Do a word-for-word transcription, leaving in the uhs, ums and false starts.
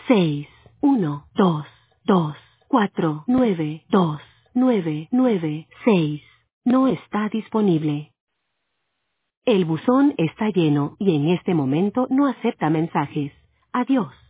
seis, uno, dos, dos, cuatro, nueve, dos, nueve, nueve, seis. No está disponible. El buzón está lleno y en este momento no acepta mensajes. Adiós.